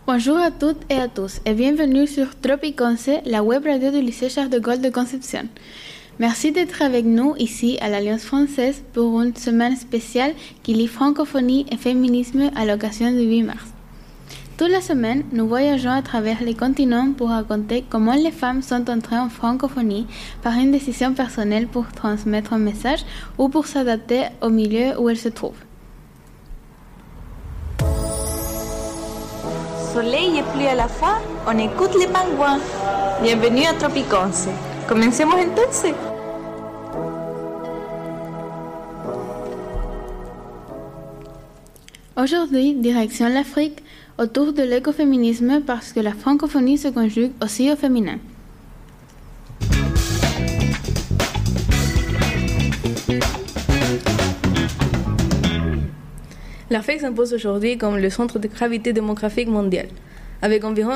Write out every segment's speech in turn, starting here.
Bonjour à toutes et à tous et bienvenue sur Tropiconce, la web radio du lycée Charles de Gaulle de Concepción. Merci d'être avec nous ici à l'Alliance française pour une semaine spéciale qui lie francophonie et féminisme à l'occasion du 8 mars. Toute la semaine, nous voyageons à travers les continents pour raconter comment les femmes sont entrées en francophonie par une décision personnelle pour transmettre un message ou pour s'adapter au milieu où elles se trouvent. Soleil et pluie à la fois, on écoute les pingouins. Bienvenue à Tropiconce. Comencemos entonces. Aujourd'hui, direction l'Afrique, autour de l'écoféminisme parce que la francophonie se conjugue aussi au féminin. L'Afrique s'impose aujourd'hui comme le centre de gravité démographique mondial, avec environ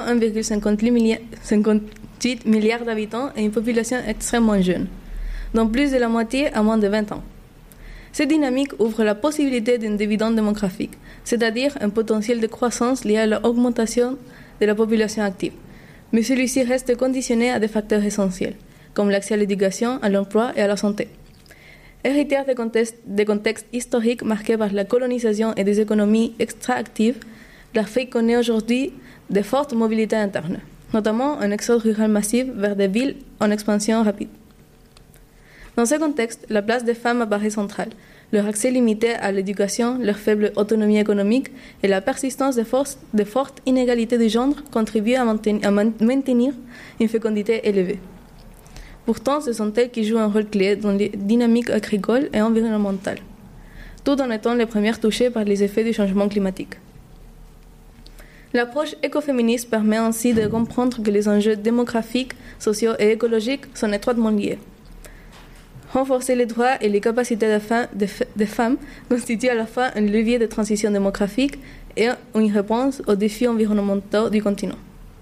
1,58 milliard d'habitants et une population extrêmement jeune, dont plus de la moitié a moins de 20 ans. Cette dynamique ouvre la possibilité d'un dividende démographique, c'est-à-dire un potentiel de croissance lié à l'augmentation de la population active. Mais celui-ci reste conditionné à des facteurs essentiels, comme l'accès à l'éducation, à l'emploi et à la santé. Héritière des contextes historiques marqués par la colonisation et des économies extractives, l'Afrique connaît aujourd'hui de fortes mobilités internes, notamment un exode rural massif vers des villes en expansion rapide. Dans ce contexte, la place des femmes apparaît centrale, leur accès limité à l'éducation, leur faible autonomie économique et la persistance de fortes inégalités de genre contribuent à maintenir une fécondité élevée. Pourtant, ce sont elles qui jouent un rôle clé dans les dynamiques agricoles et environnementales, tout en étant les premières touchées par les effets du changement climatique. L'approche écoféministe permet ainsi de comprendre que les enjeux démographiques, sociaux et écologiques sont étroitement liés. Renforcer les droits et les capacités des femmes constitue à la fois un levier de transition démographique et une réponse aux défis environnementaux du continent.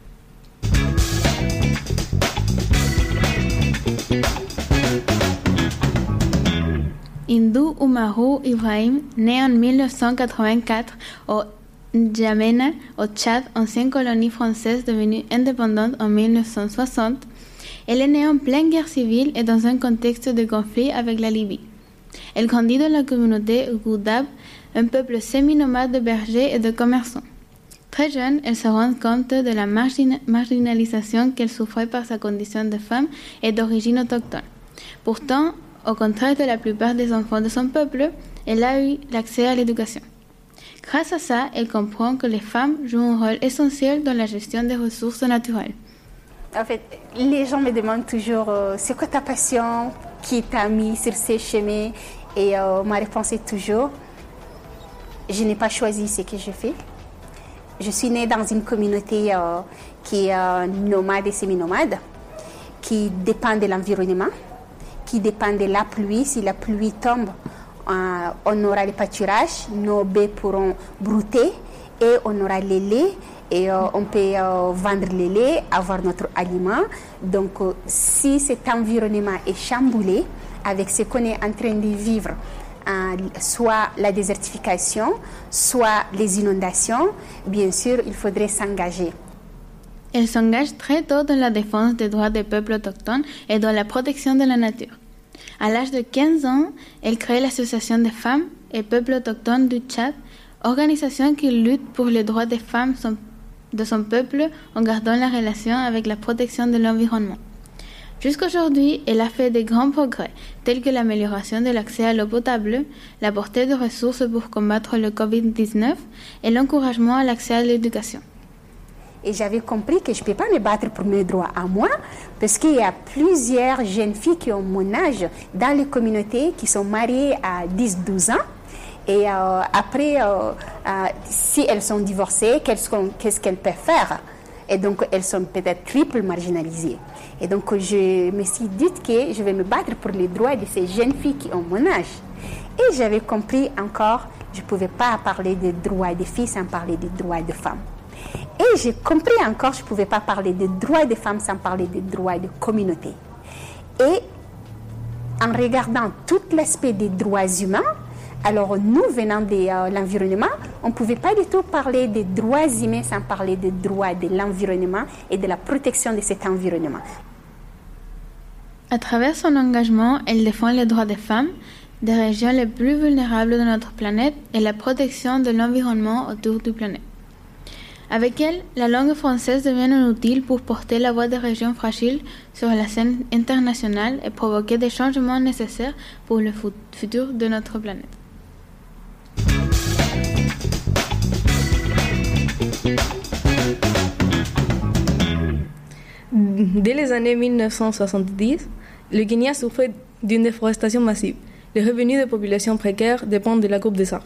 Hindou Oumarou Ibrahim, né en 1984 au N'Djamena, au Tchad, ancienne colonie française devenue indépendante en 1960, elle est née en pleine guerre civile et dans un contexte de conflit avec la Libye. Elle grandit dans la communauté Goudab, un peuple semi-nomade de bergers et de commerçants. Très jeune, elle se rend compte de la marginalisation qu'elle souffrait par sa condition de femme et d'origine autochtone. Pourtant, au contraire de la plupart des enfants de son peuple, elle a eu l'accès à l'éducation. Grâce à ça, elle comprend que les femmes jouent un rôle essentiel dans la gestion des ressources naturelles. En fait, les gens me demandent toujours c'est quoi ta passion, qui t'a mis sur ces chemins, et ma réponse est toujours je n'ai pas choisi ce que je fais. Je suis née dans une communauté qui est nomade et semi-nomade, qui dépend de l'environnement, qui dépend de la pluie. Si la pluie tombe, on aura le pâturage, nos baies pourront brouter et on aura les laits et on peut vendre les laits, avoir notre aliment. Donc si cet environnement est chamboulé avec ce qu'on est en train de vivre, soit la désertification, soit les inondations, bien sûr, il faudrait s'engager. Elle s'engage très tôt dans la défense des droits des peuples autochtones et dans la protection de la nature. À l'âge de 15 ans, elle crée l'Association des femmes et peuples autochtones du Tchad, organisation qui lutte pour les droits des femmes de son peuple en gardant la relation avec la protection de l'environnement. Jusqu'aujourd'hui, elle a fait de grands progrès, tels que l'amélioration de l'accès à l'eau potable, la portée de ressources pour combattre le Covid-19 et l'encouragement à l'accès à l'éducation. Et j'avais compris que je ne peux pas me battre pour mes droits à moi, parce qu'il y a plusieurs jeunes filles qui ont mon âge dans les communautés, qui sont mariées à 10-12 ans. Et après, si elles sont divorcées, qu'est-ce qu'elles peuvent faire? Et donc, elles sont peut-être triple marginalisées. Et donc, je me suis dit que je vais me battre pour les droits de ces jeunes filles qui ont mon âge. Et j'avais compris encore, je ne pouvais pas parler des droits des filles sans parler des droits des femmes. Et j'ai compris encore, je ne pouvais pas parler des droits des femmes sans parler des droits de communauté. Et en regardant tout l'aspect des droits humains, alors nous, venant de l'environnement, on ne pouvait pas du tout parler des droits humains sans parler des droits de l'environnement et de la protection de cet environnement. À travers son engagement, elle défend les droits des femmes, des régions les plus vulnérables de notre planète et la protection de l'environnement autour du planète. Avec elle, la langue française devient un outil pour porter la voix des régions fragiles sur la scène internationale et provoquer des changements nécessaires pour le futur de notre planète. Dès les années 1970, le Kenya souffrait d'une déforestation massive. Les revenus des populations précaires dépendent de la coupe des arbres.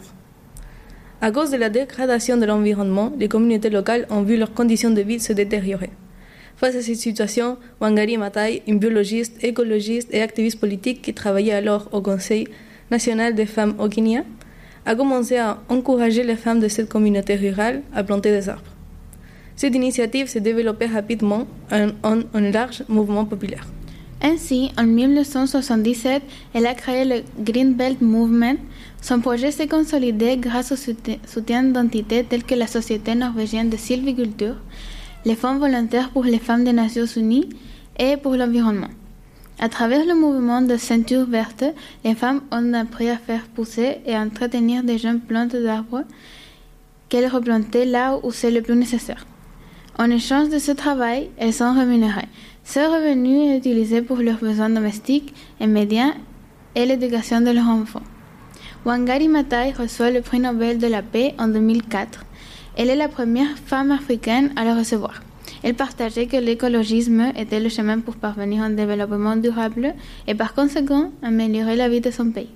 À cause de la dégradation de l'environnement, les communautés locales ont vu leurs conditions de vie se détériorer. Face à cette situation, Wangari Maathai, une biologiste, écologiste et activiste politique qui travaillait alors au Conseil national des femmes au Kenya, a commencé à encourager les femmes de cette communauté rurale à planter des arbres. Cette initiative s'est développée rapidement en un large mouvement populaire. Ainsi, en 1977, elle a créé le Green Belt Movement. Son projet s'est consolidé grâce au soutien d'entités telles que la Société norvégienne de sylviculture, les Fonds volontaires pour les femmes des Nations Unies et pour l'environnement. À travers le mouvement de ceinture verte, les femmes ont appris à faire pousser et à entretenir des jeunes plantes d'arbres qu'elles replantaient là où c'est le plus nécessaire. En échange de ce travail, elles sont rémunérées. Ce revenu est utilisé pour leurs besoins domestiques, immédiats et l'éducation de leurs enfants. Wangari Maathai reçoit le prix Nobel de la paix en 2004. Elle est la première femme africaine à le recevoir. Elle partageait que l'écologisme était le chemin pour parvenir à un développement durable et par conséquent améliorer la vie de son pays.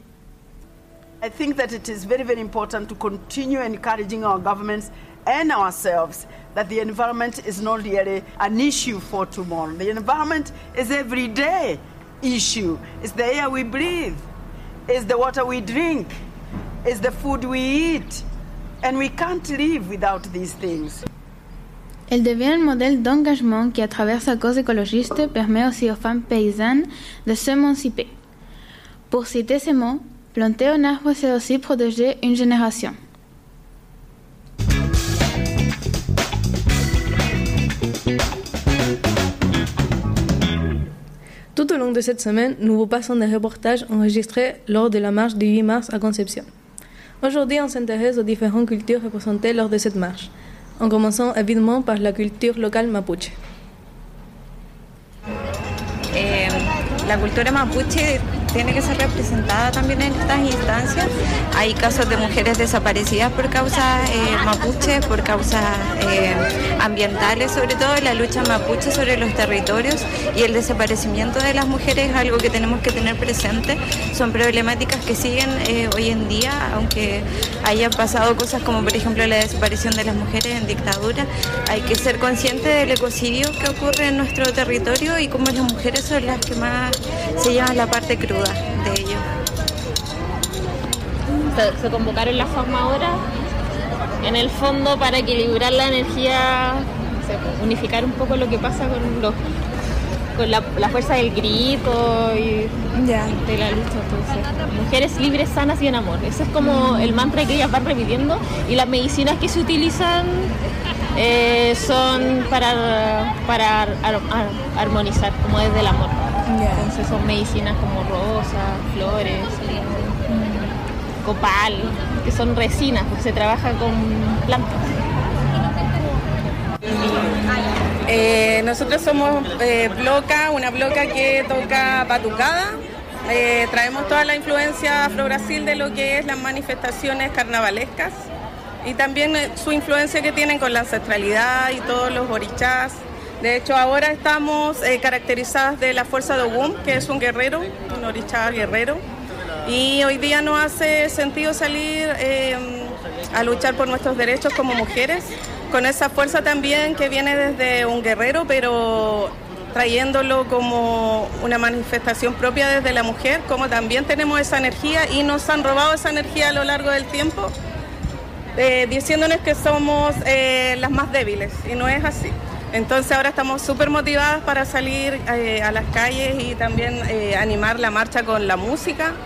I think that it is very, very important to continue encouraging our governments and ourselves that the environment is not really an issue for tomorrow. The environment is everyday issue. It's the air we breathe. It's the water we drink. It's the food we eat. And we can't live without these things. Elle devient un modèle d'engagement qui, à travers sa cause écologiste, permet aussi aux femmes paysannes de s'émanciper. Pour citer ces mots, planter un arbre, c'est aussi protéger une génération. Tout au long de cette semaine, nous vous passons des reportages enregistrés lors de la marche du 8 mars à Concepción. Aujourd'hui, on s'intéresse aux différentes cultures représentées lors de cette marche, en commençant évidemment par la culture locale mapuche. La cultura mapuche tiene que ser representada también en estas instancias. Hay casos de mujeres desaparecidas por causas mapuches, por causas ambientales, sobre todo la lucha mapuche sobre los territorios y el desaparecimiento de las mujeres es algo que tenemos que tener presente. Son problemáticas que siguen hoy en día, aunque hayan pasado cosas como por ejemplo la desaparición de las mujeres en dictadura. Hay que ser conscientes del ecocidio que ocurre en nuestro territorio y cómo las mujeres son las que más se llevan la parte cruda de ello. Se convocaron las formadoras en el fondo para equilibrar la energía, unificar un poco lo que pasa con la fuerza del grito y de la lucha. Entonces, mujeres libres, sanas y en amor. Ese es como el mantra que ellas van repitiendo y las medicinas que se utilizan son para armonizar, como desde el amor. Entonces son medicinas como rosas, flores, copal, que son resinas, porque se trabaja con plantas. Nosotros somos una bloca que toca batucada. Traemos toda la influencia afro-brasil de lo que es las manifestaciones carnavalescas y también su influencia que tienen con la ancestralidad y todos los orichás. De hecho, ahora estamos caracterizadas de la fuerza de Ogún, que es un guerrero, un orichá guerrero. Y hoy día nos hace sentido salir a luchar por nuestros derechos como mujeres, con esa fuerza también que viene desde un guerrero, pero trayéndolo como una manifestación propia desde la mujer, como también tenemos esa energía y nos han robado esa energía a lo largo del tiempo, diciéndonos que somos las más débiles, y no es así. Entonces ahora estamos súper motivadas para salir a las calles y también animar la marcha con la música.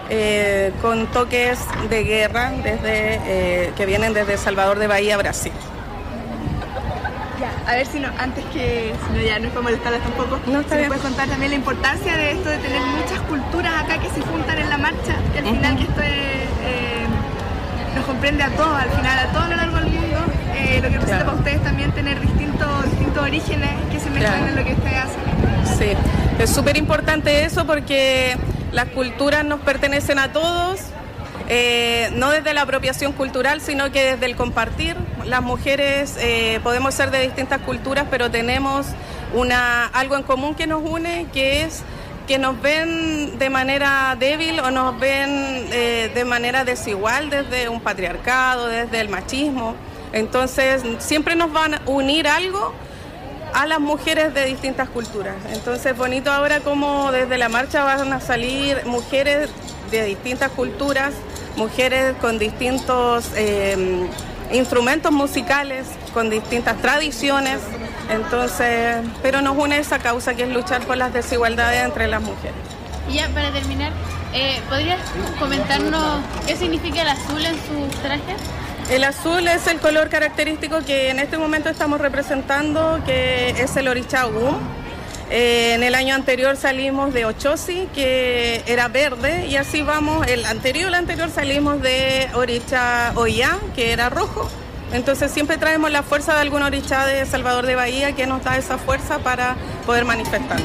con toques de guerra que vienen desde Salvador de Bahía, Brasil. Ya, a ver si no, antes que, si no, ya no es para molestarlas tampoco, no, si me puedes contar también la importancia de esto de tener muchas culturas acá que se juntan en la marcha, que al final que esto nos comprende a todos, al final a todo lo largo del mundo, lo que representa para ustedes también tener distintos orígenes que se mezclan en lo que ustedes hacen. Sí, es súper importante eso porque las culturas nos pertenecen a todos, no desde la apropiación cultural, sino que desde el compartir. Las mujeres podemos ser de distintas culturas, pero tenemos algo en común que nos une, que es que nos ven de manera débil o nos ven de manera desigual desde un patriarcado, desde el machismo. Entonces, siempre nos van a unir algo a las mujeres de distintas culturas. Entonces, bonito ahora como desde la marcha van a salir mujeres de distintas culturas, mujeres con distintos instrumentos musicales, con distintas tradiciones. Entonces, pero nos une esa causa que es luchar por las desigualdades entre las mujeres. Y ya para terminar, ¿podrías comentarnos qué significa el azul en sus trajes? El azul es el color característico que en este momento estamos representando, que es el Orichá Ogún. En el año anterior salimos de Ochosi, que era verde, y así vamos, el anterior salimos de Orichá Ollá, que era rojo. Entonces siempre traemos la fuerza de algún orichá de Salvador de Bahía que nos da esa fuerza para poder manifestarnos.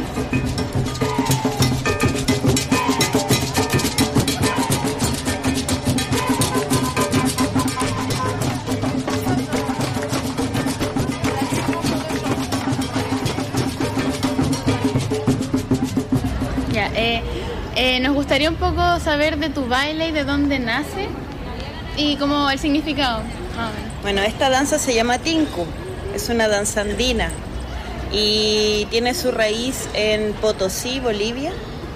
Nos gustaría un poco saber de tu baile y de dónde nace y como el significado. Bueno, esta danza se llama Tinku, es una danza andina y tiene su raíz en Potosí, Bolivia.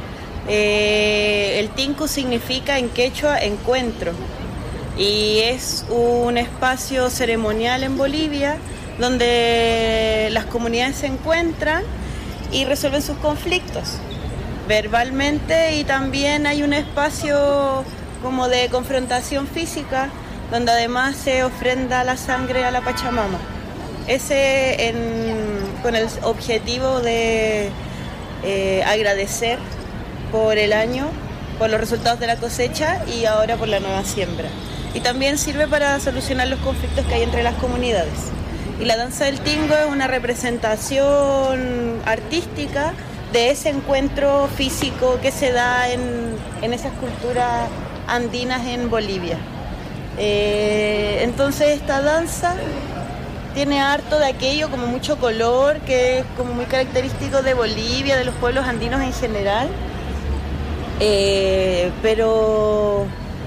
El Tinku significa en quechua encuentro y es un espacio ceremonial en Bolivia donde las comunidades se encuentran y resuelven sus conflictos verbalmente, y también hay un espacio como de confrontación física donde además se ofrenda la sangre a la Pachamama. Con el objetivo de agradecer por el año, por los resultados de la cosecha y ahora por la nueva siembra. Y también sirve para solucionar los conflictos que hay entre las comunidades. Y la danza del Tingo es una representación artística de ese encuentro físico que se da en esas culturas andinas en Bolivia. Entonces esta danza tiene harto de aquello, como mucho color, que es como muy característico de Bolivia, de los pueblos andinos en general, pero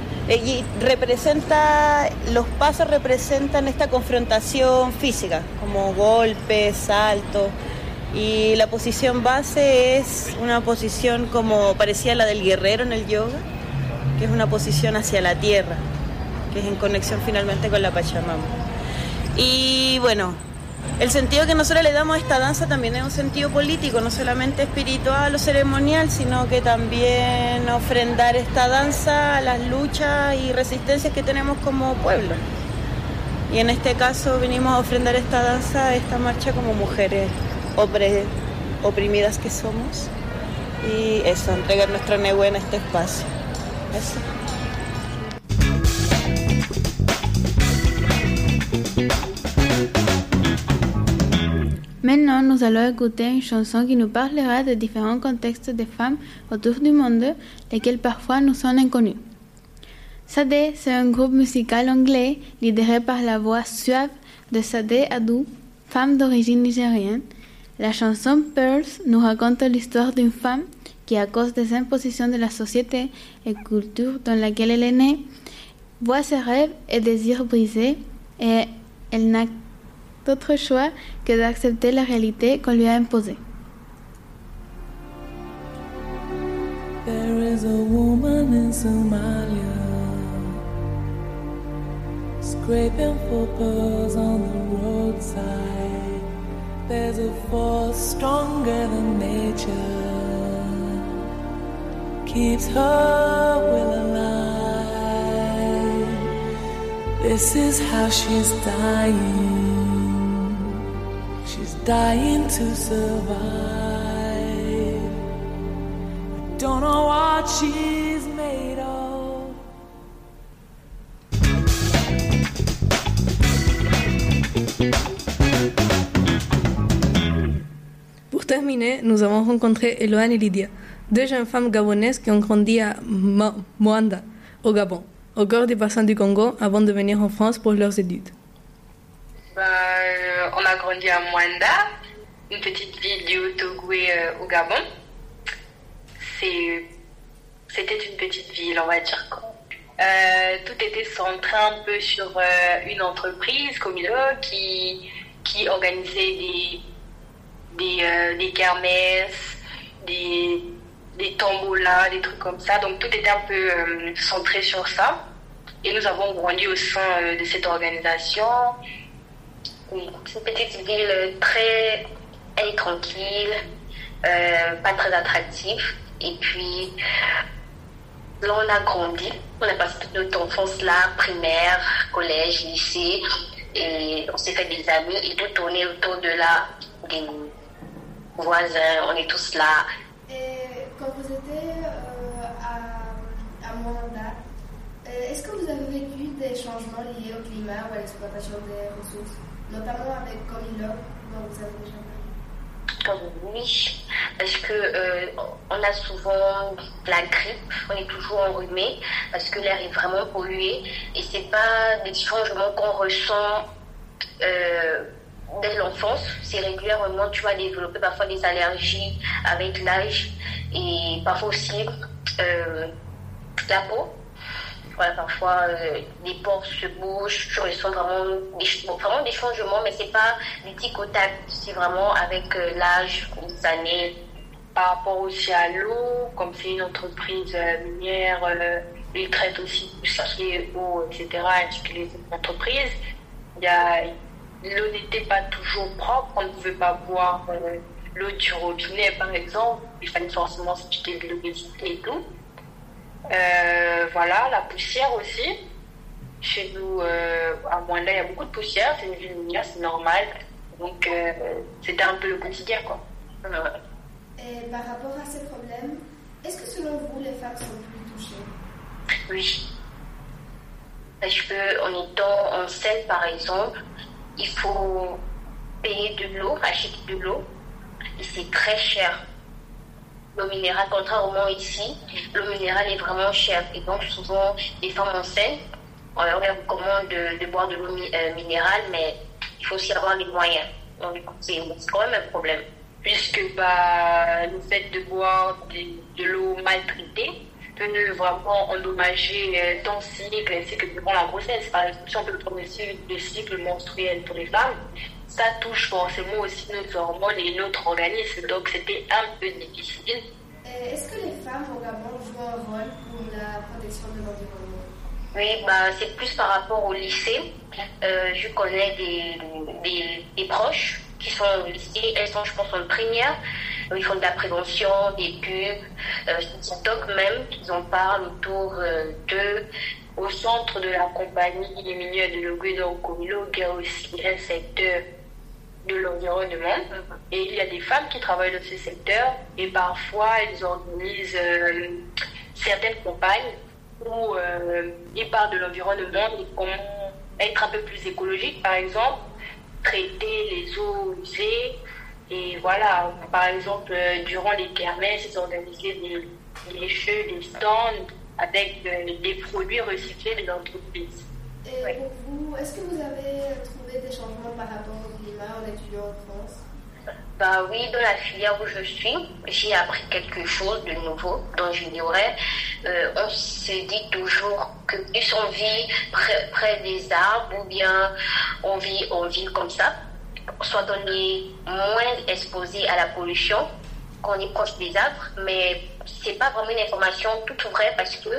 los pasos representan esta confrontación física, como golpes, saltos, y la posición base es una posición como parecía la del guerrero en el yoga, que es una posición hacia la tierra, que es en conexión finalmente con la Pachamama. Y bueno, el sentido que nosotros le damos a esta danza también es un sentido político, no solamente espiritual o ceremonial, sino que también ofrendar esta danza a las luchas y resistencias que tenemos como pueblo. Y en este caso vinimos a ofrendar esta danza, a esta marcha como mujeres oprimidas que somos, y eso, entregar nuestro Nehue en este espacio. Eso. Maintenant, nous allons écouter une chanson qui nous parlera de différents contextes de femmes autour du monde, lesquels parfois nous sont inconnus. Sade, c'est un groupe musical anglais lidéré par la voix suave de Sade Adou, femme d'origine nigérienne. La chanson Pearls nous raconte l'histoire d'une femme qui, à cause des impositions de la société et culture dans laquelle elle est née, voit ses rêves et désirs brisés, et elle n'a d'autre choix que d'accepter la réalité qu'on lui a imposée. There is a woman in Somalia scraping for pearls on the roadside. There's a force stronger than nature keeps her will alive. This is how she's dying. She's dying to survive. I don't know what she's made of. Pour terminer, nous avons rencontré Eloane et Lydia, deux jeunes femmes gabonaises qui ont grandi à Moanda, au Gabon, au cœur du bassin du Congo, avant de venir en France pour leurs études. On a grandi à Moanda, une petite ville du Haut-Ogooué au Gabon. C'était une petite ville, on va dire. Tout était centré un peu sur une entreprise, Comilo, qui organisait des kermesses, des tombolas, des trucs comme ça. Donc tout était un peu centré sur ça. Et nous avons grandi au sein de cette organisation. Oui, c'est une petite ville très tranquille, pas très attractive. Et puis, là on a grandi. On a passé toute notre enfance là, primaire, collège, lycée. Et on s'est fait des amis et tout tournait autour de là, des voisins, on est tous là. Et quand vous étiez à Moanda, est-ce que vous avez vécu des changements liés au climat ou à l'exploitation des ressources, notamment avec Comilo, dont vous avez déjà parlé? Oui, parce que on a souvent la grippe, on est toujours enrhumé parce que l'air est vraiment pollué et c'est pas des changements qu'on ressent dès l'enfance. C'est régulièrement, tu vas développer parfois des allergies avec l'âge et parfois aussi la peau. Voilà, parfois les pores se bougent, tu ressens vraiment des changements, mais c'est pas des tics au tac, c'est vraiment avec l'âge, les années. Par rapport aussi à l'eau, comme c'est une entreprise minière, ils traitent aussi tout ce qui est eau, etc., ainsi que les entreprises. L'eau n'était pas toujours propre, on ne pouvait pas boire l'eau du robinet, par exemple. Il fallait forcément se jeter de l'obésité et tout. Voilà, la poussière aussi. Chez nous, à Moanda, il y a beaucoup de poussière. C'est une ville minière, c'est normal. Donc, c'était un peu le quotidien, quoi. Et par rapport à ces problèmes, est-ce que selon vous, les femmes sont plus touchées? Oui. Parce qu'en étant enceinte, par exemple, il faut payer de l'eau, acheter de l'eau. Et c'est très cher. L'eau minérale, contrairement ici, l'eau minérale est vraiment chère. Et donc, souvent, les femmes enceintes, on leur recommande de boire de l'eau minérale, mais il faut aussi avoir les moyens. Donc, c'est quand même un problème. Puisque le fait de boire de l'eau maltraitée peut vraiment endommager ton cycle ainsi que durant la grossesse. Par exemple, si on peut prendre le cycle menstruel pour les femmes, ça touche forcément aussi nos hormones et notre organisme. Donc, c'était un peu difficile. Est-ce que les femmes au Gabon jouent un rôle pour la protection de l'environnement? Oui, c'est plus par rapport au lycée. Je connais des proches qui sont au lycée, elles sont, je pense, en primaire. Ils font de la prévention, des pubs, TikTok même, ils en parlent autour d'eux. Au centre de la compagnie minière de l'Ogooué au Comilo, il y a aussi un secteur de l'environnement. Et il y a des femmes qui travaillent dans ce secteur et parfois elles organisent certaines campagnes où ils parlent de l'environnement et comment être un peu plus écologique, par exemple, traiter les eaux usées. Et voilà, par exemple, durant les kermesses, ils organisaient des jeux, des stands avec des produits recyclés des entreprises. Et pour vous, est-ce que vous avez trouvé des changements par rapport au climat en étudiant en France? Oui, dans la filière où je suis, j'ai appris quelque chose de nouveau dont j'ignorais. On se dit toujours que plus on vit près des arbres ou bien on vit en ville comme ça, soit on est moins exposé à la pollution, qu'on est proche des arbres, mais c'est pas vraiment une information toute vraie parce que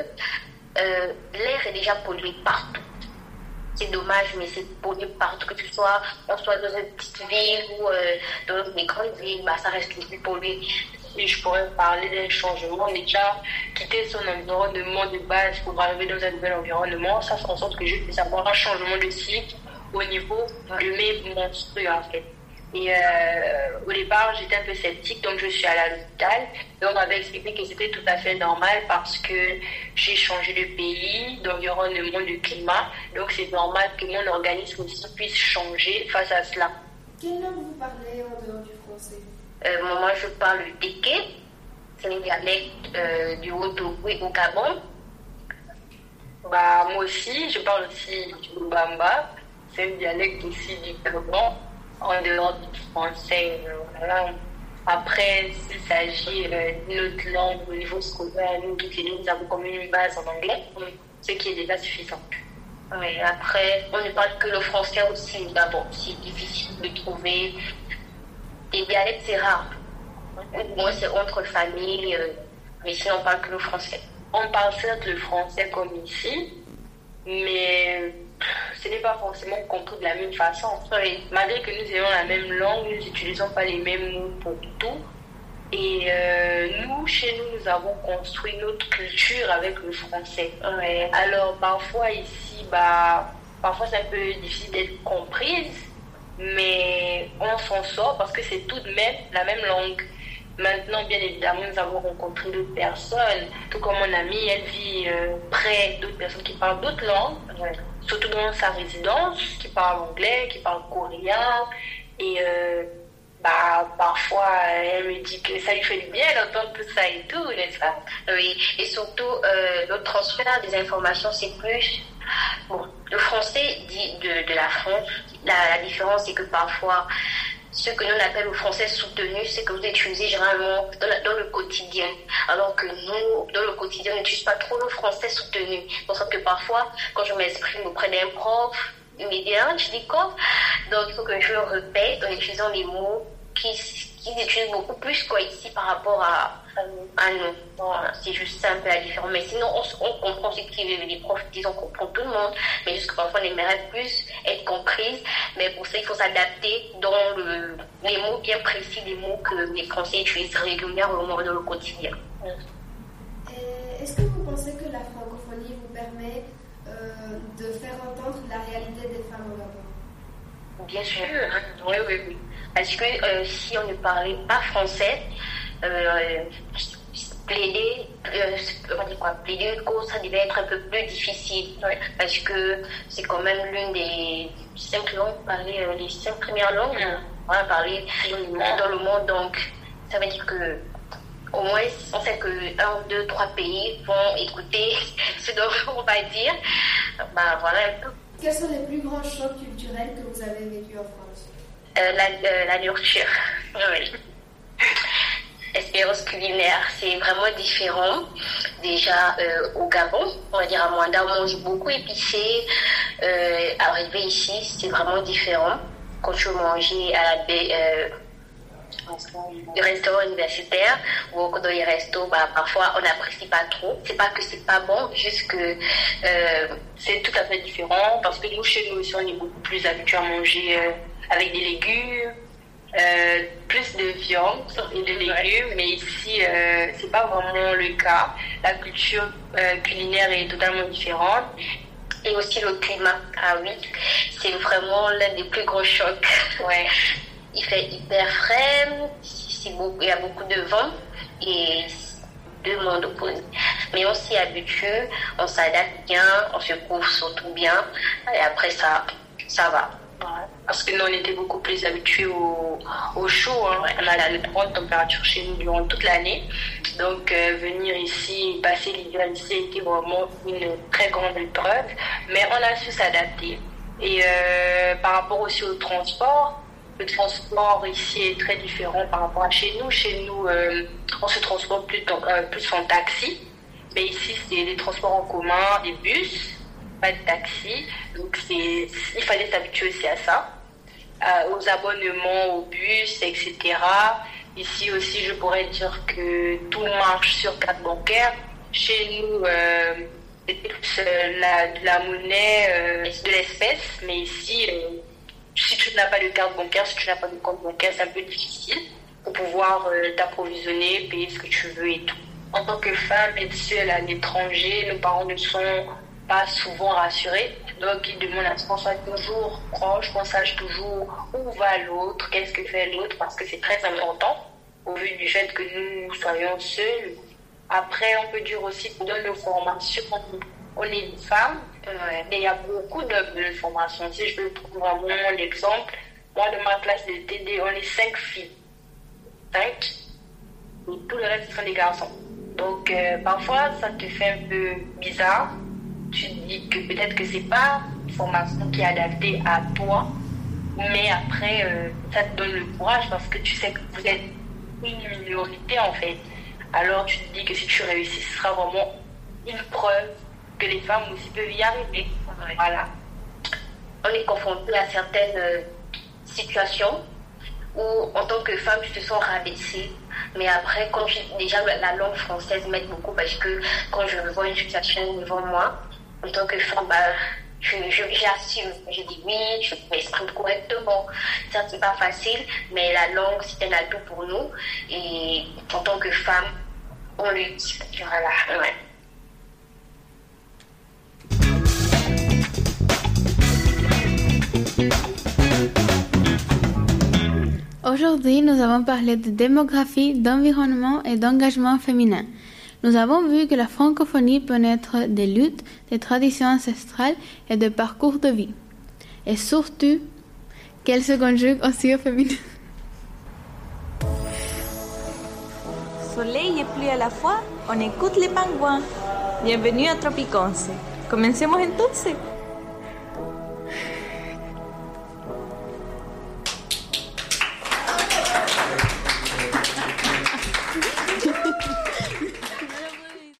l'air est déjà pollué partout. C'est dommage, mais c'est pollué partout, que tu sois dans une petite ville ou dans des grandes villes, ça reste plus pollué. et je pourrais parler d'un changement. Déjà, quitter son environnement de base pour arriver dans un nouvel environnement, ça fait en sorte que je puisse avoir un changement de cycle au niveau de mes menstrues, en fait. Et au départ, j'étais un peu sceptique, donc je suis allée à l'hôpital. Et on m'avait expliqué que c'était tout à fait normal parce que j'ai changé de pays, d'environnement, de climat. Donc c'est normal que mon organisme aussi puisse changer face à cela. Quelle langue vous parlez en dehors du français? Moi, je parle le Téké. C'est le dialecte du Haut-Ogooué au Gabon. Moi aussi, je parle aussi du Lubamba. C'est un dialecte aussi du Gabon. En dehors du français, voilà. Après, s'il s'agit d'une autre langue au niveau scolaire, nous avons comme une base en anglais, ce qui est déjà suffisant. Oui, après, on ne parle que le français aussi. D'abord, c'est difficile de trouver des dialectes, c'est rare. Moi, c'est entre familles, mais sinon, on parle que le français. On parle certes le français comme ici, mais ce n'est pas forcément compris de la même façon. Oui. Malgré que nous ayons la même langue, nous n'utilisons pas les mêmes mots pour tout. Et nous, chez nous, nous avons construit notre culture avec le français. Oui. Alors parfois ici, parfois c'est un peu difficile d'être comprise, mais on s'en sort parce que c'est tout de même la même langue. Maintenant, bien évidemment, nous avons rencontré d'autres personnes, tout comme mon amie, elle vit près d'autres personnes qui parlent d'autres langues, surtout dans sa résidence, qui parlent anglais, qui parlent coréen, et parfois elle me dit que ça lui fait du bien d'entendre tout ça et tout, n'est-ce pas? Oui, et surtout le transfert des informations, c'est plus... Bon, le français dit de la France, la différence c'est que parfois... Ce que nous appelons le français soutenu, c'est que vous utilisez généralement dans le quotidien. Alors que nous, dans le quotidien, on n'utilise pas trop le français soutenu. Pour ça que parfois, quand je m'exprime auprès d'un prof, il me dit, je dis quoi? Donc il faut que je le répète en utilisant les mots qu'ils utilisent beaucoup plus ici par rapport à nous. Voilà, c'est juste ça un peu la différence. Mais sinon, on comprend ce que les profs disent, on comprend tout le monde. Mais juste que parfois, on aimerait plus être comprise. Mais pour ça, il faut s'adapter dans les mots bien précis, les mots que les Français utilisent régulièrement dans le quotidien. Est-ce que vous pensez que la francophonie vous permet de faire entendre la réalité des femmes au Gabon? Bien sûr, oui. Parce que si on ne parlait pas français, plaider une cause, ça devait être un peu plus difficile. Parce que c'est quand même l'une des 5 langues parlées, les 5 premières langues parlées dans le monde. Donc, ça veut dire que au moins, on sait que 1, 2, 3 pays vont écouter ce dont on va dire. Voilà un peu. Quels sont les plus grands chocs culturels que vous avez vécus en France? La nourriture. Oui. Expérience culinaire, c'est vraiment différent. Déjà au Gabon, on va dire à Mwanda, on mange beaucoup épicé. Arrivé ici, c'est vraiment différent. Quand je mangeais à le restaurant universitaire ou dans les restos, parfois on n'apprécie pas trop. C'est pas que c'est pas bon, juste que c'est tout à fait différent parce que nous, chez nous aussi, on est beaucoup plus habitués à manger avec des légumes, plus de viande et de légumes, mais ici, c'est pas vraiment le cas. La culture culinaire est totalement différente. Et aussi le climat. Ah oui, c'est vraiment l'un des plus gros chocs. Ouais. Il fait hyper frais, il y a beaucoup de vent et deux mondes opposés. Mais on s'y habitue, on s'adapte bien, on se couvre surtout bien et après ça va. Parce que nous, on était beaucoup plus habitués au chaud. On a la grande température chez nous durant toute l'année. Donc, venir ici, passer l'hiver ici, était vraiment une très grande épreuve. Mais on a su s'adapter. Et par rapport aussi au transport, le transport ici est très différent par rapport à chez nous. Chez nous, on se transporte plus en taxi. Mais ici, c'est des transports en commun, des bus, pas de taxi. Donc, il fallait s'habituer aussi à ça. Aux abonnements, aux bus, etc. Ici aussi, je pourrais dire que tout marche sur carte bancaire. Chez nous, c'est plus de la monnaie, de l'espèce. Mais ici, si tu n'as pas de carte bancaire, si tu n'as pas de compte bancaire, c'est un peu difficile. pour pouvoir t'approvisionner, payer ce que tu veux et tout. En tant que femme, être seule à l'étranger, nos parents ne sont pas souvent rassurés. Donc, ils demandent à ce qu'on soit toujours proche, qu'on sache toujours où va l'autre, qu'est-ce que fait l'autre, parce que c'est très important au vu du fait que nous soyons seuls. Après, on peut dire aussi que dans nos formations, on est des femmes, mais il y a beaucoup de formations. Si je peux prendre vraiment mon exemple, moi, de ma classe de TD, on est 5 filles. 5. Et tout le reste, ce sont des garçons. Donc, parfois, ça te fait un peu bizarre. Tu te dis que peut-être que c'est pas une formation qui est adaptée à toi, mais après, ça te donne le courage parce que tu sais que vous êtes une minorité, en fait. Alors, tu te dis que si tu réussis, ce sera vraiment une preuve que les femmes aussi peuvent y arriver. Voilà. On est confronté à certaines situations où, en tant que femme, tu te sens rabaissée. Mais après, déjà, la langue française m'aide beaucoup parce que quand je vois une situation devant moi, en tant que femme, j'assume. Je dis oui, je m'exprime correctement. Ça, c'est pas facile, mais la langue, c'est un atout pour nous. Et en tant que femme, on l'utilise. Voilà, ouais. Aujourd'hui, nous avons parlé de démographie, d'environnement et d'engagement féminin. Nous avons vu que la francophonie peut naître des luttes, des traditions ancestrales et des parcours de vie. Et surtout, qu'elle se conjugue aussi au féminin. Soleil et pluie à la fois, on écoute les pingouins. Bienvenue à Tropiconce. Comencemos entonces.